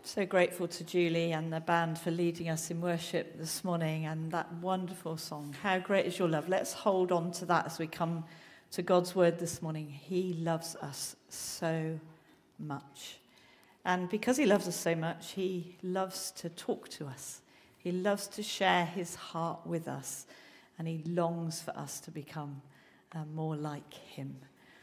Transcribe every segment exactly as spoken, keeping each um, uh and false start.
So grateful to Julie and the band for leading us in worship this morning, and that wonderful song, How Great Is Your Love. Let's hold on to that as we come to God's word this morning. He loves us so much. And because he loves us so much, he loves to talk to us. He loves to share his heart with us, and he longs for us to become uh, more like him.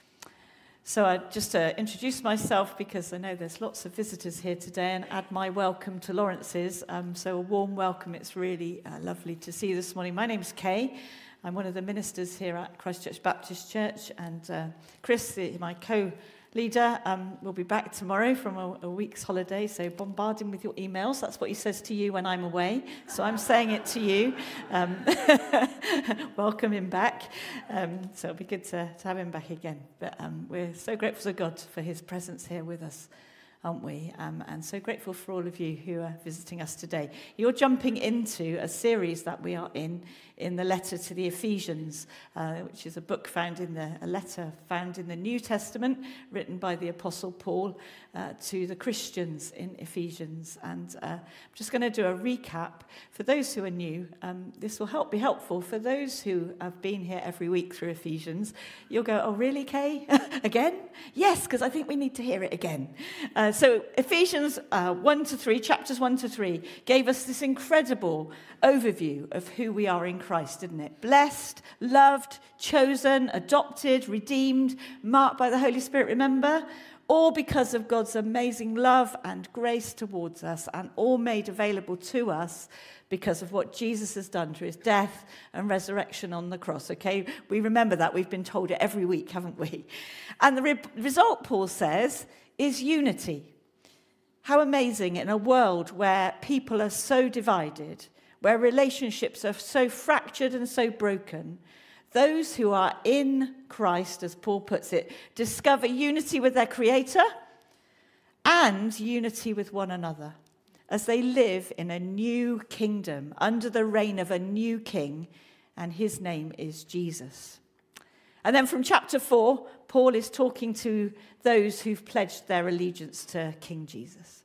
So I just to uh, introduce myself, because I know there's lots of visitors here today, and add my welcome to Lawrence's. Um, so a warm welcome. It's really uh, lovely to see you this morning. My name's Kay. I'm one of the ministers here at Christchurch Baptist Church, and uh, Chris, the, my co-leader, um, will be back tomorrow from a, a week's holiday, so bombard him with your emails. That's what he says to you when I'm away, so I'm saying it to you. Um, welcome him back. Um, so it'll be good to, to have him back again. But um, we're so grateful to God for his presence here with us, aren't we? Um, and so grateful for all of you who are visiting us today. You're jumping into a series that we are in, in the letter to the Ephesians, uh, which is a book found in the, a letter found in the New Testament, written by the Apostle Paul uh, to the Christians in Ephesians. And uh, I'm just going to do a recap. For those who are new, um, this will help be helpful. For those who have been here every week through Ephesians, you'll go, oh, really, Kay? Again? Yes, because I think we need to hear it again. Uh, so Ephesians uh, one to three, chapters one to three, gave us this incredible overview of who we are in Christ, didn't it? Blessed, loved, chosen, adopted, redeemed, marked by the Holy Spirit, remember? All because of God's amazing love and grace towards us, and all made available to us because of what Jesus has done through his death and resurrection on the cross, okay? We remember that. We've been told it every week, haven't we? And the re- result, Paul says, is unity. How amazing in a world where people are so divided, where relationships are so fractured and so broken, those who are in Christ, as Paul puts it, discover unity with their Creator and unity with one another as they live in a new kingdom under the reign of a new king, and his name is Jesus. And then from chapter four, Paul is talking to those who've pledged their allegiance to King Jesus.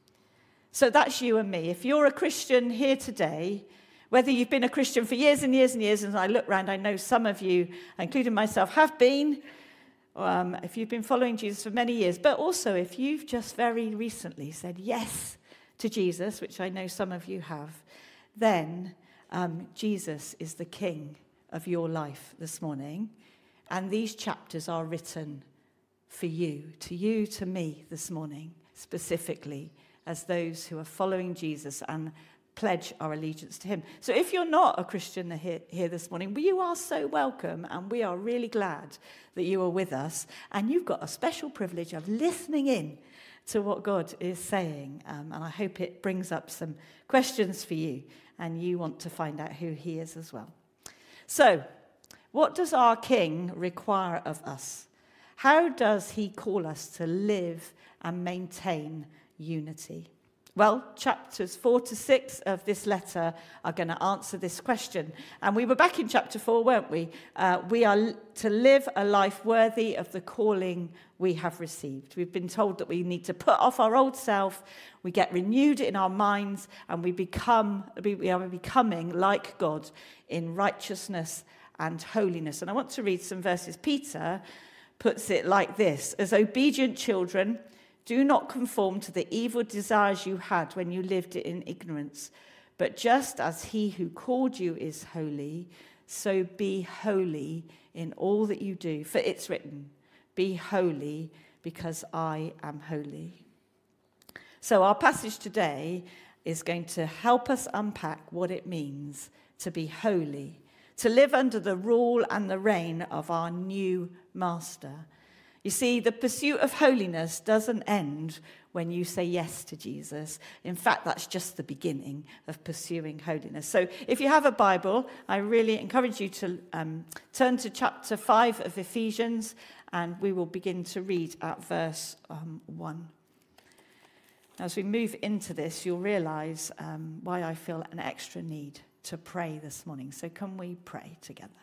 So that's you and me. If you're a Christian here today, whether you've been a Christian for years and years and years, and I look around, I know some of you, including myself, have been, um, if you've been following Jesus for many years, but also if you've just very recently said yes to Jesus, which I know some of you have, then um, Jesus is the King of your life this morning. And these chapters are written for you, to you, to me this morning, specifically as those who are following Jesus and pledge our allegiance to him. So if you're not a Christian here, here this morning, well, you are so welcome, and we are really glad that you are with us, and you've got a special privilege of listening in to what God is saying, um, and I hope it brings up some questions for you, and you want to find out who he is as well. So, what does our King require of us? How does he call us to live and maintain unity? Well, chapters four to six of this letter are going to answer this question. And we were back in chapter four, weren't we? Uh, we are to live a life worthy of the calling we have received. We've been told that we need to put off our old self, we get renewed in our minds, and we become we are becoming like God in righteousness and holiness. And I want to read some verses. Peter puts it like this: as obedient children, do not conform to the evil desires you had when you lived in ignorance, but just as he who called you is holy, so be holy in all that you do. For it's written, be holy because I am holy. So our passage today is going to help us unpack what it means to be holy, to live under the rule and the reign of our new master. You see, the pursuit of holiness doesn't end when you say yes to Jesus. In fact, that's just the beginning of pursuing holiness. So if you have a Bible, I really encourage you to um, turn to chapter five of Ephesians, and we will begin to read at verse um, one. As we move into this, you'll realize um, why I feel an extra need to pray this morning. So can we pray together?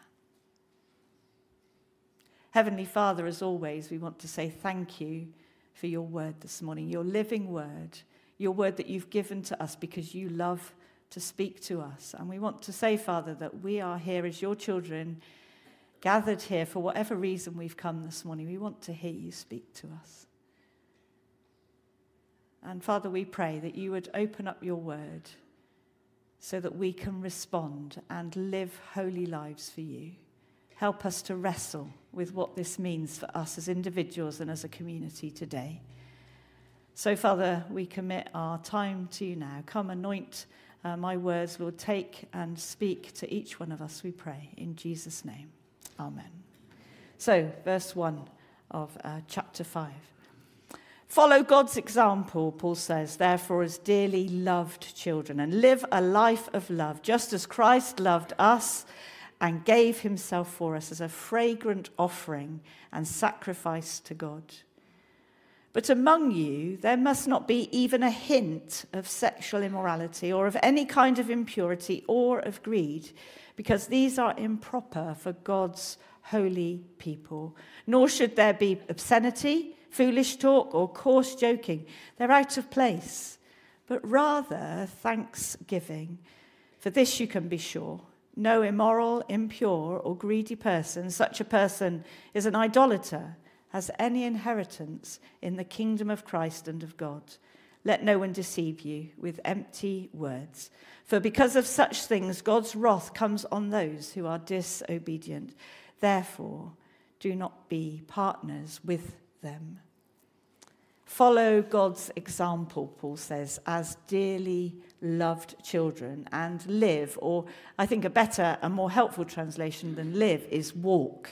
Heavenly Father, as always, we want to say thank you for your word this morning, your living word, your word that you've given to us because you love to speak to us. And we want to say, Father, that we are here as your children, gathered here for whatever reason we've come this morning. We want to hear you speak to us. And Father, we pray that you would open up your word so that we can respond and live holy lives for you. Help us to wrestle with what this means for us as individuals and as a community today. So, Father, we commit our time to you now. Come, anoint uh, my words, Lord. Take and speak to each one of us, we pray, in Jesus' name. Amen. So, verse one of uh, chapter five. Follow God's example, Paul says, therefore, as dearly loved children, and live a life of love, just as Christ loved us and gave himself for us as a fragrant offering and sacrifice to God. But among you, there must not be even a hint of sexual immorality or of any kind of impurity or of greed, because these are improper for God's holy people. Nor should there be obscenity, foolish talk, or coarse joking. They're out of place. But rather thanksgiving. For this you can be sure. No immoral, impure, or greedy person, such a person is an idolater, has any inheritance in the kingdom of Christ and of God. Let no one deceive you with empty words. For because of such things, God's wrath comes on those who are disobedient. Therefore, do not be partners with them. Follow God's example, Paul says, as dearly loved children, and live, or I think a better and more helpful translation than live is walk.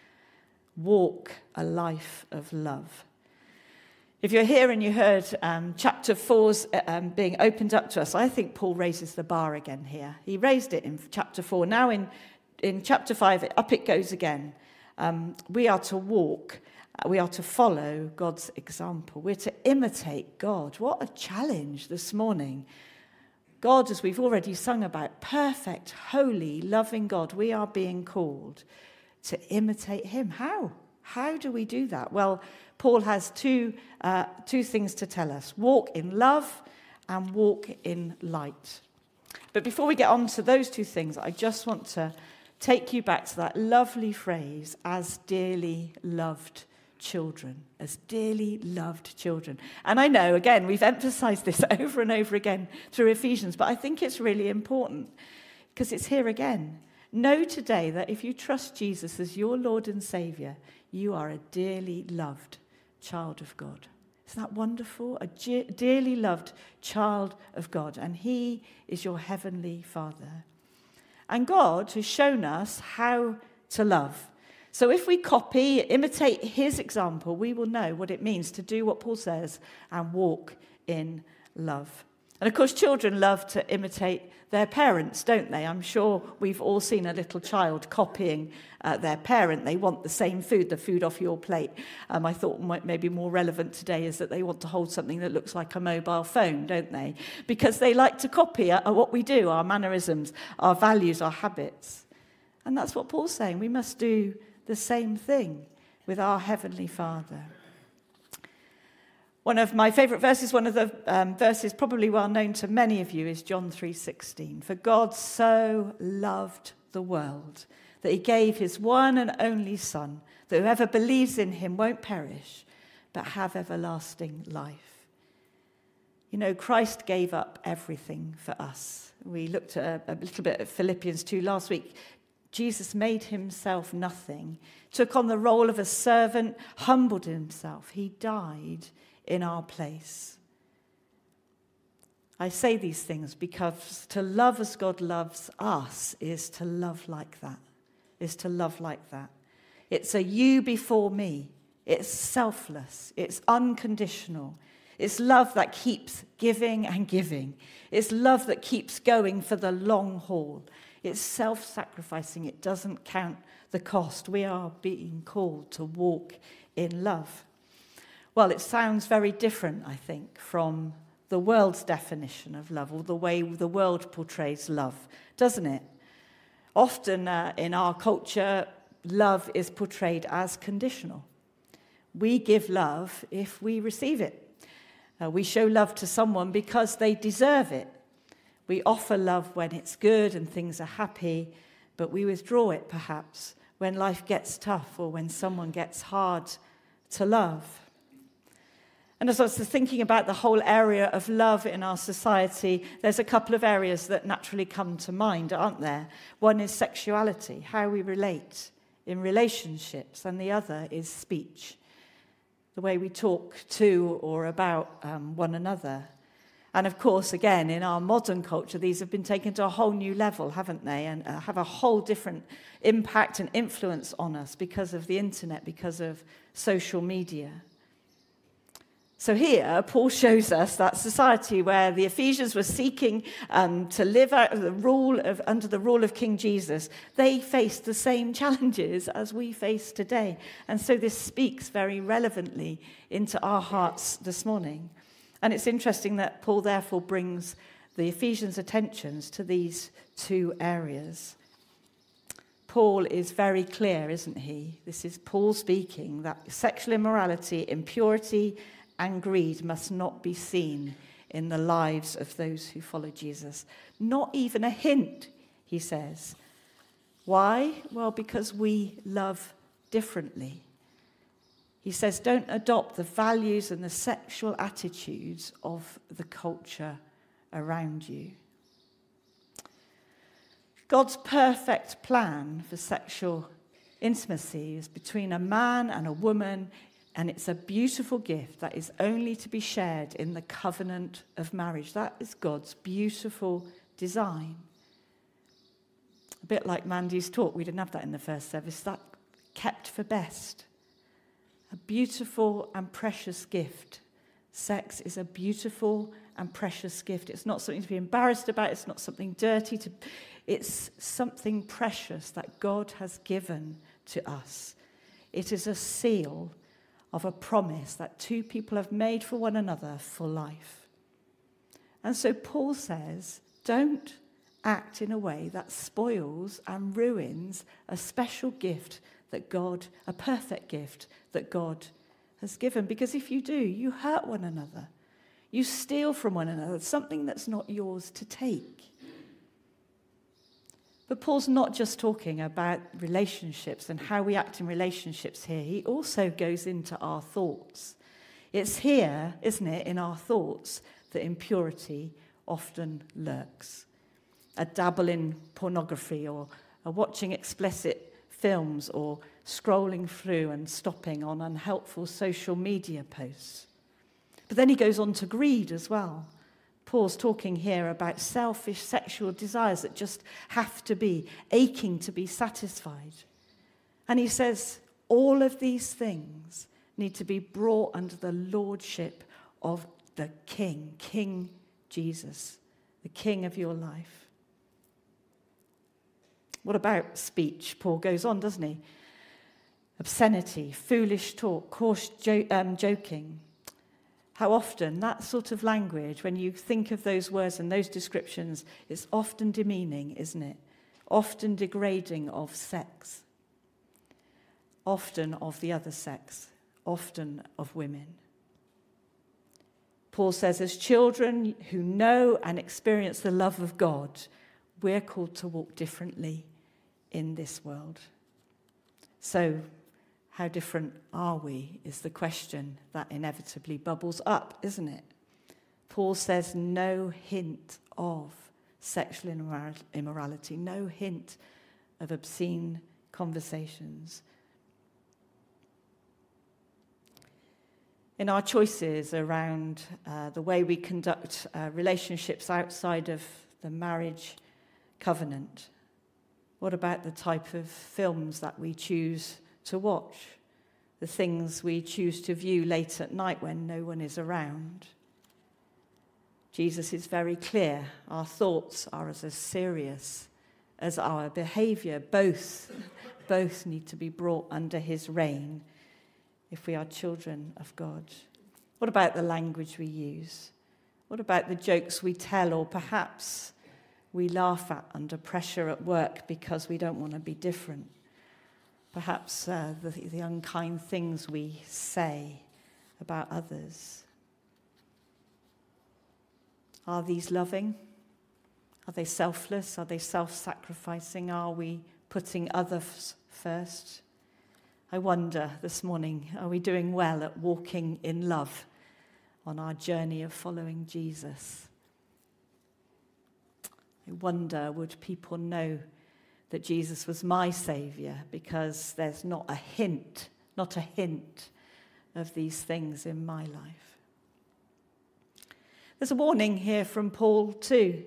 Walk a life of love. If you're here and you heard um, chapter four's um, being opened up to us, I think Paul raises the bar again here. He raised it in chapter four. Now in, in chapter five, up it goes again. Um, we are to walk. We are to follow God's example. We're to imitate God. What a challenge this morning. God, as we've already sung about, perfect, holy, loving God, we are being called to imitate him. How? How do we do that? Well, Paul has two, uh, two things to tell us. Walk in love and walk in light. But before we get on to those two things, I just want to take you back to that lovely phrase, as dearly loved children, as dearly loved children. And I know, again, we've emphasized this over and over again through Ephesians, but I think it's really important because it's here again. Know today that if you trust Jesus as your Lord and Savior, you are a dearly loved child of God. Isn't that wonderful? A ge- dearly loved child of God, and he is your heavenly Father. And God has shown us how to love. So if we copy, imitate his example, we will know what it means to do what Paul says and walk in love. And of course, children love to imitate their parents, don't they? I'm sure we've all seen a little child copying uh, their parent. They want the same food, the food off your plate. Um, I thought maybe more relevant today is that they want to hold something that looks like a mobile phone, don't they? Because they like to copy uh, what we do, our mannerisms, our values, our habits. And that's what Paul's saying. We must do the same thing with our Heavenly Father. One of my favourite verses, one of the um, verses probably well known to many of you, is John three sixteen. For God so loved the world that he gave his one and only Son, that whoever believes in him won't perish, but have everlasting life. You know, Christ gave up everything for us. We looked at a, a little bit at Philippians two last week. Jesus made himself nothing, took on the role of a servant, humbled himself. He died in our place. I say these things because to love as God loves us is to love like that, is to love like that. It's a you before me. It's selfless. It's unconditional. It's love that keeps giving and giving. It's love that keeps going for the long haul. It's self-sacrificing. It doesn't count the cost. We are being called to walk in love. Well, it sounds very different, I think, from the world's definition of love, or the way the world portrays love, doesn't it? Often uh, in our culture, love is portrayed as conditional. We give love if we receive it. Uh, we show love to someone because they deserve it. We offer love when it's good and things are happy, but we withdraw it perhaps when life gets tough or when someone gets hard to love. And as I was thinking about the whole area of love in our society, there's a couple of areas that naturally come to mind, aren't there? One is sexuality, how we relate in relationships, and the other is speech, the way we talk to or about um, one another. And of course, again, in our modern culture, these have been taken to a whole new level, haven't they? And uh, have a whole different impact and influence on us because of the internet, because of social media. So here, Paul shows us that society where the Ephesians were seeking um, to live out of the rule of, under the rule of King Jesus, they faced the same challenges as we face today. And so this speaks very relevantly into our hearts this morning. And it's interesting that Paul therefore brings the Ephesians' attentions to these two areas. Paul is very clear, isn't he? This is Paul speaking, that sexual immorality, impurity, and greed must not be seen in the lives of those who follow Jesus. Not even a hint, he says. Why? Well, because we love differently. He says, don't adopt the values and the sexual attitudes of the culture around you. God's perfect plan for sexual intimacy is between a man and a woman, and it's a beautiful gift that is only to be shared in the covenant of marriage. That is God's beautiful design. A bit like Mandy's talk, we didn't have that in the first service. That kept for best. A beautiful and precious gift. Sex is a beautiful and precious gift. It's not something to be embarrassed about. It's not something dirty. To, it's something precious that God has given to us. It is a seal of a promise that two people have made for one another for life. And so Paul says, don't act in a way that spoils and ruins a special gift that God, a perfect gift that God has given. Because if you do, you hurt one another. You steal from one another, something that's not yours to take. But Paul's not just talking about relationships and how we act in relationships here. He also goes into our thoughts. It's here, isn't it, in our thoughts that impurity often lurks. A dabble in pornography or a watching explicit films or scrolling through and stopping on unhelpful social media posts. But then he goes on to greed as well. Paul's talking here about selfish sexual desires that just have to be, aching to be satisfied. And he says all of these things need to be brought under the lordship of the King, King Jesus, the King of your life. What about speech? Paul goes on, doesn't he? Obscenity, foolish talk, coarse jo- um, joking. How often that sort of language, when you think of those words and those descriptions, is often demeaning, isn't it? Often degrading of sex. Often of the other sex. Often of women. Paul says, as children who know and experience the love of God, we're called to walk differently in this world. So, how different are we is the question that inevitably bubbles up, isn't it? Paul says no hint of sexual immorality, no hint of obscene conversations. In our choices around uh, the way we conduct uh, relationships outside of the marriage covenant, what about the type of films that we choose to watch, the things we choose to view late at night when no one is around? Jesus is very clear. Our thoughts are as, as serious as our behavior. Both, both need to be brought under his reign if we are children of God. What about the language we use? What about the jokes we tell, or perhaps we laugh at under pressure at work because we don't want to be different? Perhaps uh, the, the unkind things we say about others. Are these loving? Are they selfless? Are they self-sacrificing? Are we putting others first? I wonder this morning, are we doing well at walking in love on our journey of following Jesus? I wonder, would people know that Jesus was my Saviour because there's not a hint, not a hint of these things in my life? There's a warning here from Paul too.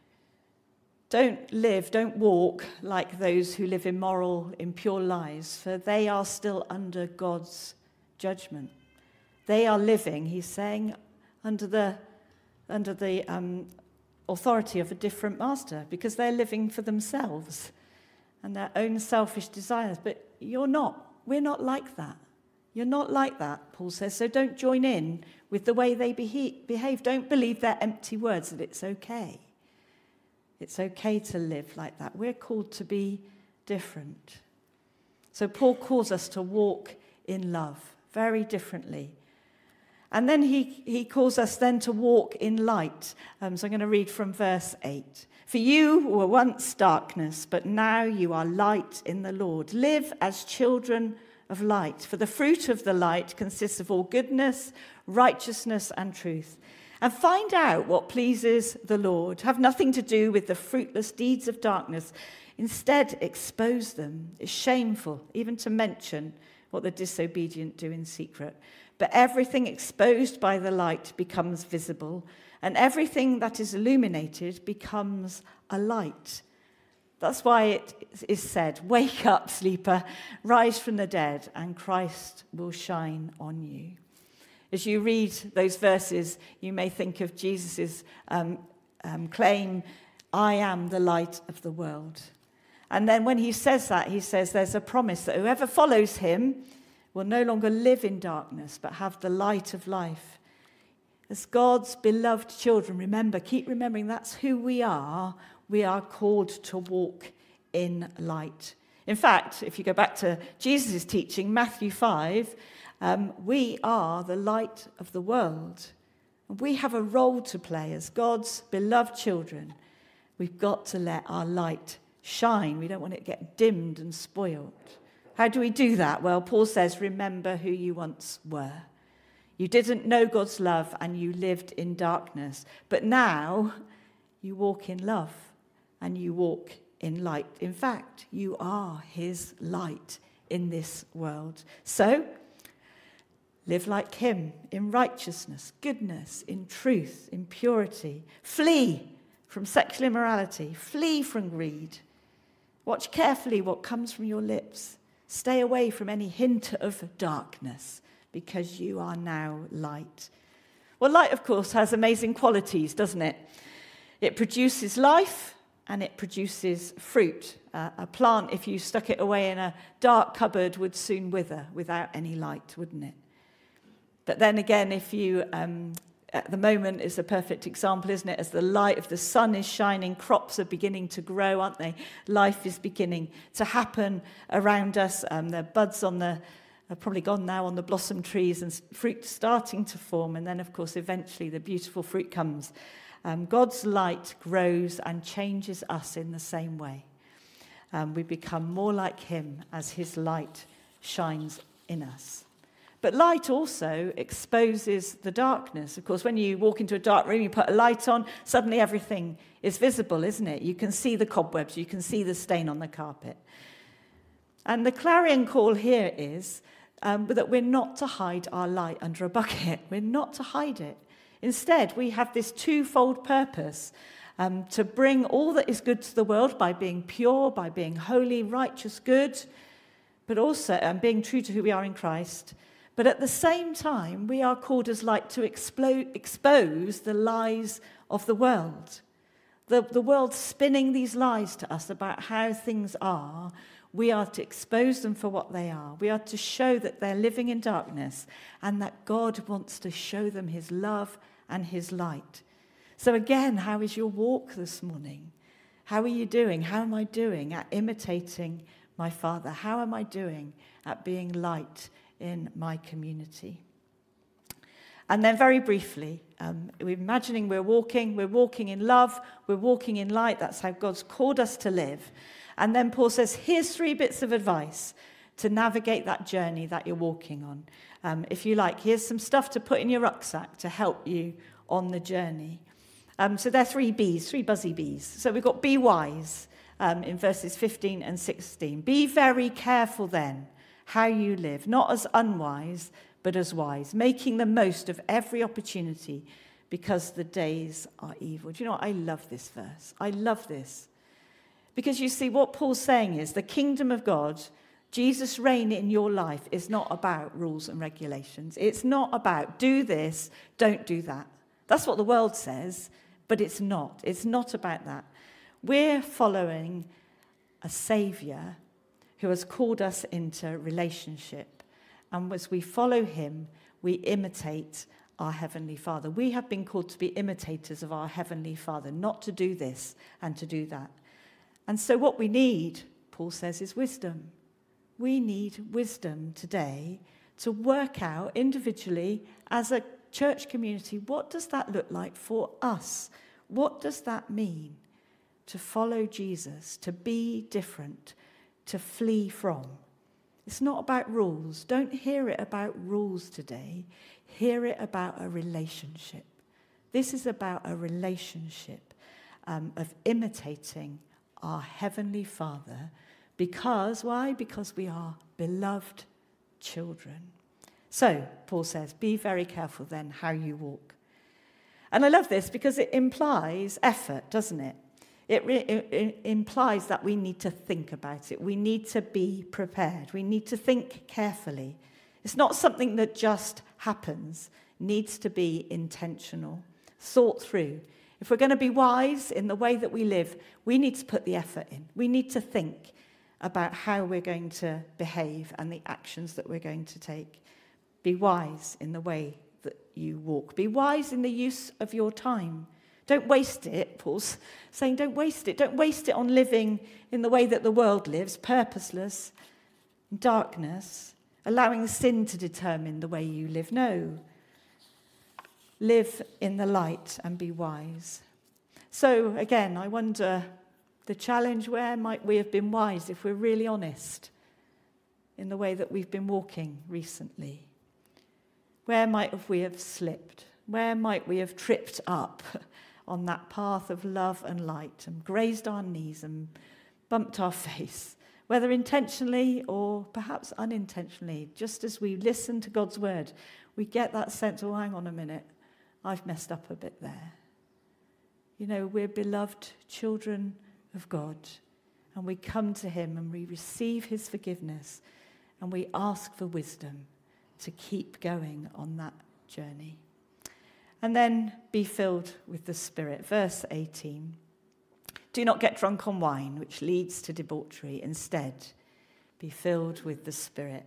Don't live, don't walk like those who live immoral, impure lives, for they are still under God's judgment. They are living, he's saying, under the, under the um, authority of a different master, because they're living for themselves and their own selfish desires. But you're not. We're not like that. You're not like that, Paul says. So don't join in with the way they behave. Don't believe their empty words that it's okay. It's okay to live like that. We're called to be different. So Paul calls us to walk in love very differently. And then he, he calls us then to walk in light. Um, so I'm going to read from verse eight. For you were once darkness, but now you are light in the Lord. Live as children of light. For the fruit of the light consists of all goodness, righteousness, and truth. And find out what pleases the Lord. Have nothing to do with the fruitless deeds of darkness. Instead, expose them. It's shameful even to mention what the disobedient do in secret. But everything exposed by the light becomes visible, and everything that is illuminated becomes a light. That's why it is said, wake up, sleeper, rise from the dead, and Christ will shine on you. As you read those verses, you may think of Jesus' um, um, claim, I am the light of the world. And then when he says that, he says there's a promise that whoever follows him will no longer live in darkness, but have the light of life. As God's beloved children, remember, keep remembering that's who we are. We are called to walk in light. In fact, if you go back to Jesus' teaching, Matthew five, um, we are the light of the world. And we have a role to play as God's beloved children. We've got to let our light shine. We don't want it to get dimmed and spoiled. How do we do that? Well, Paul says, remember who you once were. You didn't know God's love and you lived in darkness. But now you walk in love and you walk in light. In fact, you are his light in this world. So, live like him in righteousness, goodness, in truth, in purity. Flee from sexual immorality. Flee from greed. Watch carefully what comes from your lips. Stay away from any hint of darkness, because you are now light. Well, light, of course, has amazing qualities, doesn't it? It produces life and it produces fruit. Uh, a plant, if you stuck it away in a dark cupboard, would soon wither without any light, wouldn't it? But then again, if you, um, at the moment is a perfect example, isn't it? As the light of the sun is shining, crops are beginning to grow, aren't they? Life is beginning to happen around us. Um, there are buds on the, are probably gone now on the blossom trees, and fruit starting to form. And then, of course, eventually the beautiful fruit comes. Um, God's light grows and changes us in the same way. Um, we become more like him as his light shines in us. But light also exposes the darkness. Of course, when you walk into a dark room, you put a light on, suddenly everything is visible, isn't it? You can see the cobwebs, you can see the stain on the carpet. And the clarion call here is um, that we're not to hide our light under a bucket. We're not to hide it. Instead, we have this twofold purpose, um, to bring all that is good to the world by being pure, by being holy, righteous, good, but also um, being true to who we are in Christ. But at the same time, we are called as light to explode, expose the lies of the world. The, the world spinning these lies to us about how things are, we are to expose them for what they are. We are to show that they're living in darkness and that God wants to show them his love and his light. So again, how is your walk this morning? How are you doing? How am I doing at imitating my Father? How am I doing at being light in my community? And then very briefly, um, we're imagining we're walking, we're walking in love, we're walking in light. That's how God's called us to live. And then Paul says, here's three bits of advice to navigate that journey that you're walking on. Um, if you like, here's some stuff to put in your rucksack to help you on the journey. Um, so there are three B's, three buzzy B's. So we've got be wise um, in verses fifteen and sixteen. Be very careful then how you live, not as unwise, but as wise, making the most of every opportunity because the days are evil. Do you know what? I love this verse. I love this. Because you see, what Paul's saying is the kingdom of God, Jesus' reign in your life, is not about rules and regulations. It's not about do this, don't do that. That's what the world says, but it's not. It's not about that. We're following a Saviour who has called us into relationship. And as we follow him, we imitate our Heavenly Father. We have been called to be imitators of our Heavenly Father, not to do this and to do that. And so what we need, Paul says, is wisdom. We need wisdom today to work out individually as a church community, what does that look like for us? What does that mean to follow Jesus, to be different, to flee from? It's not about rules. Don't hear it about rules today. Hear it about a relationship. This is about a relationship um, of imitating our Heavenly Father. Because, why? Because we are beloved children. So, Paul says, be very careful then how you walk. And I love this because it implies effort, doesn't it? It, re- it implies that we need to think about it. We need to be prepared. We need to think carefully. It's not something that just happens. It needs to be intentional, thought through. If we're going to be wise in the way that we live, we need to put the effort in. We need to think about how we're going to behave and the actions that we're going to take. Be wise in the way that you walk. Be wise in the use of your time. Don't waste it, Paul's saying, don't waste it. Don't waste it on living in the way that the world lives, purposeless, in darkness, allowing sin to determine the way you live. No. Live in the light and be wise. So, again, I wonder, the challenge, where might we have been wise if we're really honest in the way that we've been walking recently? Where might have we have slipped? Where might we have tripped up on that path of love and light and grazed our knees and bumped our face, whether intentionally or perhaps unintentionally? Just as we listen to God's word, we get that sense, oh, hang on a minute, I've messed up a bit there. You know, we're beloved children of God, and we come to him and we receive his forgiveness and we ask for wisdom to keep going on that journey. And then be filled with the Spirit. Verse eighteen. Do not get drunk on wine, which leads to debauchery. Instead, be filled with the Spirit.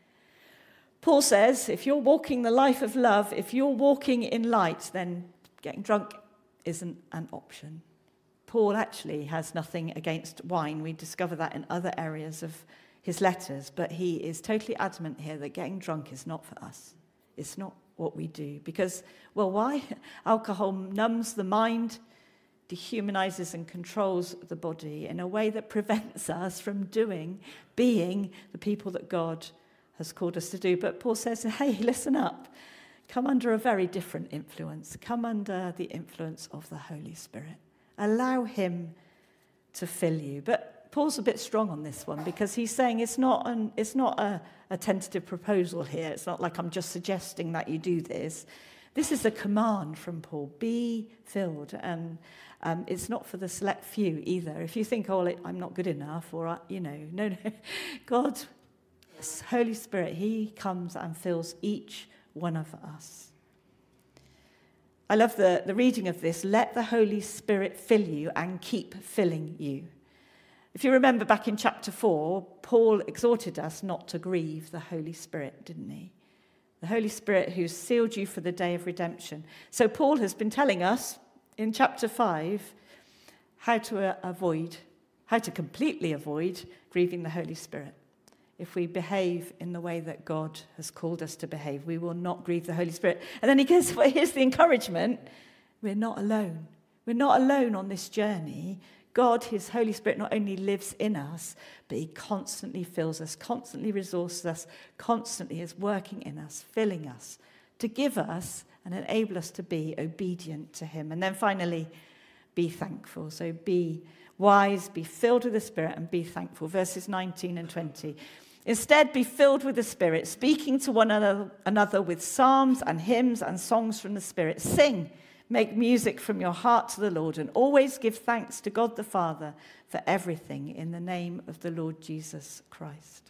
Paul says, if you're walking the life of love, if you're walking in light, then getting drunk isn't an option. Paul actually has nothing against wine. We discover that in other areas of his letters, but he is totally adamant here that getting drunk is not for us. It's not what we do. Because, well, why? Alcohol numbs the mind, dehumanizes and controls the body in a way that prevents us from doing, being the people that God has called us to do. But Paul says, hey, listen up. Come under a very different influence. Come under the influence of the Holy Spirit. Allow him to fill you. But Paul's a bit strong on this one because he's saying it's not an, it's not a, a tentative proposal here. It's not like I'm just suggesting that you do this. This is a command from Paul. Be filled. And um, it's not for the select few either. If you think, oh, I'm not good enough, or, you know, no, no. God, Holy Spirit, he comes and fills each one of us. I love the, the reading of this. Let the Holy Spirit fill you and keep filling you. If you remember back in chapter four, Paul exhorted us not to grieve the Holy Spirit, didn't he? The Holy Spirit who sealed you for the day of redemption. So Paul has been telling us in chapter five how to uh, avoid, how to completely avoid grieving the Holy Spirit. if we behave in the way that God has called us to behave. We will not grieve the Holy Spirit. And then he goes, well, here's the encouragement. We're not alone. We're not alone on this journey. God, his Holy Spirit, not only lives in us, but he constantly fills us, constantly resources us, constantly is working in us, filling us, to give us and enable us to be obedient to him. And then finally, be thankful. So be wise, be filled with the Spirit, and be thankful. Verses nineteen and twenty. Instead, be filled with the Spirit, speaking to one another with psalms and hymns and songs from the Spirit. Sing. Make music from your heart to the Lord, and always give thanks to God the Father for everything in the name of the Lord Jesus Christ.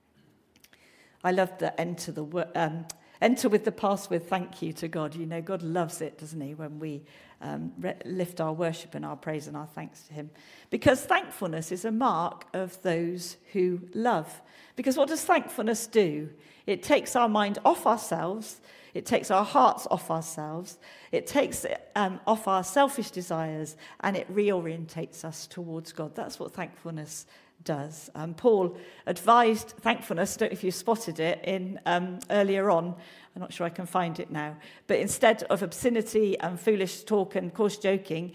I love the enter the um, enter with the past with thank you to God. You know, God loves it, doesn't he, when we um, re- lift our worship and our praise and our thanks to him. Because thankfulness is a mark of those who love. Because what does thankfulness do? It takes our mind off ourselves. It takes our hearts off ourselves. It takes um, off our selfish desires, and it reorientates us towards God. That's what thankfulness does. Um, Paul advised thankfulness, I don't know if you spotted it in um, earlier on, I'm not sure I can find it now, but instead of obscenity and foolish talk and coarse joking,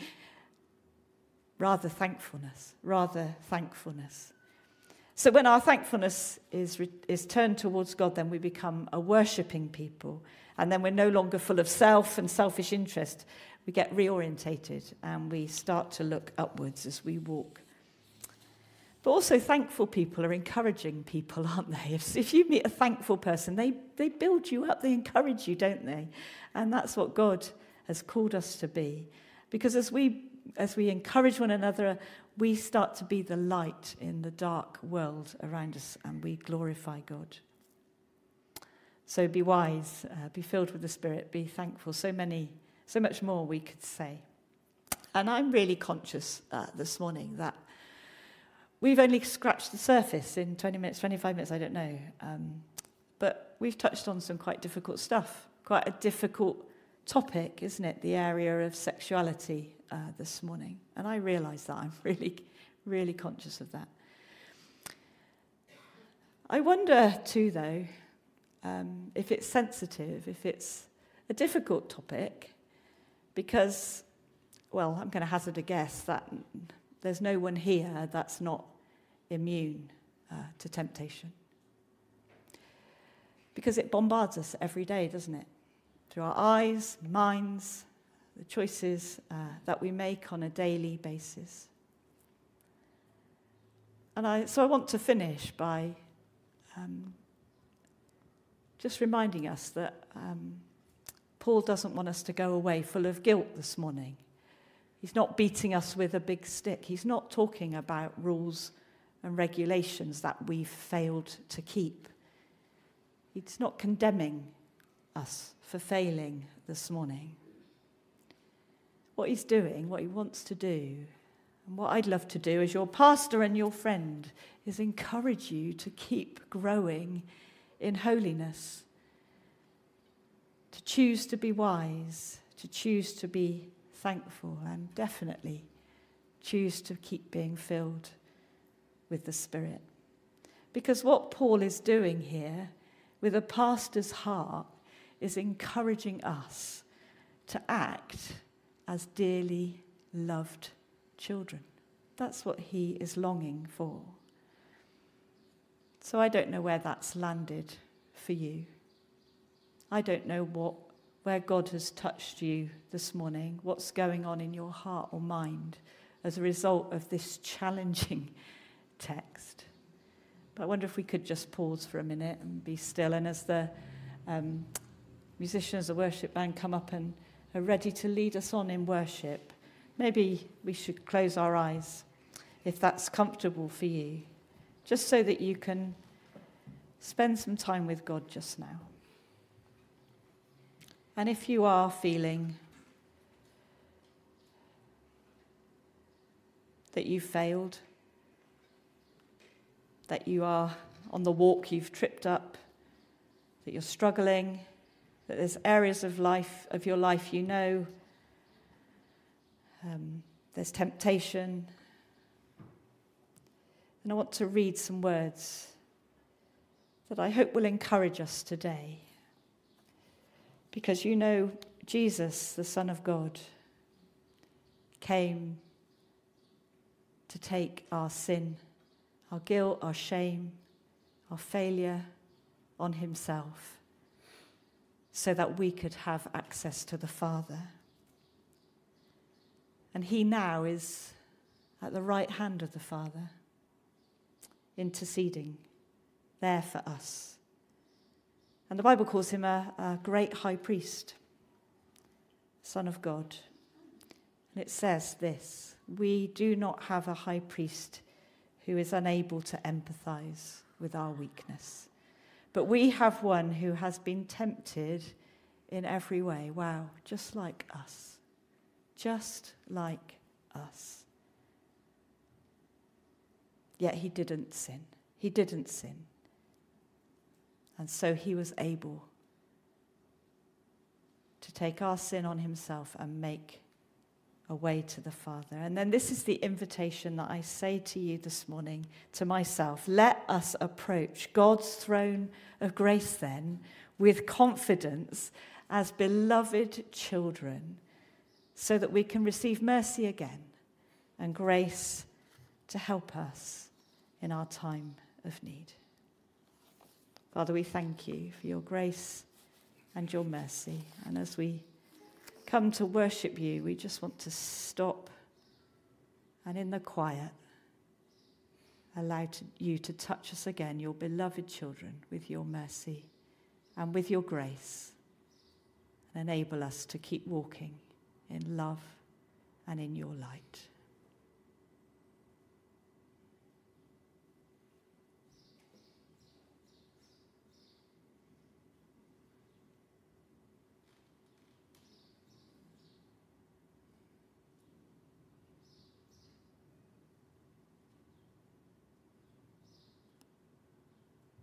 rather thankfulness, rather thankfulness. So when our thankfulness is, re- is turned towards God, then we become a worshipping people. And then we're no longer full of self and selfish interest. We get reorientated and we start to look upwards as we walk. But also thankful people are encouraging people, aren't they? If, if you meet a thankful person, they, they build you up, they encourage you, don't they? And that's what God has called us to be. Because as we as we encourage one another, we start to be the light in the dark world around us, and we glorify God. So be wise, uh, be filled with the Spirit, be thankful. So many, so much more we could say. And I'm really conscious uh, this morning that we've only scratched the surface in twenty minutes, twenty-five minutes, I don't know. Um, but we've touched on some quite difficult stuff, quite a difficult topic, isn't it? The area of sexuality uh, this morning. And I realise that. I'm really, really conscious of that. I wonder too, though, um, if it's sensitive, if it's a difficult topic, because, well, I'm going to hazard a guess that there's no one here that's not immune uh, to temptation. Because it bombards us every day, doesn't it? Through our eyes, minds, the choices uh, that we make on a daily basis. And I, so I want to finish by um, just reminding us that um, Paul doesn't want us to go away full of guilt this morning. He's not beating us with a big stick. He's not talking about rules and regulations that we've failed to keep. He's not condemning us for failing this morning. What he's doing, what he wants to do, and what I'd love to do as your pastor and your friend, is encourage you to keep growing in holiness, to choose to be wise, to choose to be thankful, and definitely choose to keep being filled with the Spirit. Because what Paul is doing here with a pastor's heart is encouraging us to act as dearly loved children. That's what he is longing for. So I don't know where that's landed for you. I don't know what where God has touched you this morning, what's going on in your heart or mind as a result of this challenging text. But I wonder if we could just pause for a minute and be still. And as the um, musicians, the worship band come up and are ready to lead us on in worship, maybe we should close our eyes, if that's comfortable for you, just so that you can spend some time with God just now. And if you are feeling that you failed, that you are on the walk, you've tripped up, that you're struggling, that there's areas of life, of your life you know, um, there's temptation. And I want to read some words that I hope will encourage us today. Because you know, Jesus, the Son of God, came to take our sin, our guilt, our shame, our failure on himself, so that we could have access to the Father. And he now is at the right hand of the Father, interceding there for us. And the Bible calls him a, a great high priest, Son of God. And it says this: we do not have a high priest who is unable to empathize with our weakness, but we have one who has been tempted in every way. Wow, just like us. Just like us. Yet he didn't sin. He didn't sin. And so he was able to take our sin on himself and make a way to the Father. And then this is the invitation that I say to you this morning, to myself. Let us approach God's throne of grace then with confidence as beloved children, so that we can receive mercy again and grace to help us in our time of need. Father, we thank you for your grace and your mercy. And as we come to worship you, we just want to stop and in the quiet allow to, you to touch us again, your beloved children, with your mercy and with your grace, and enable us to keep walking in love and in your light.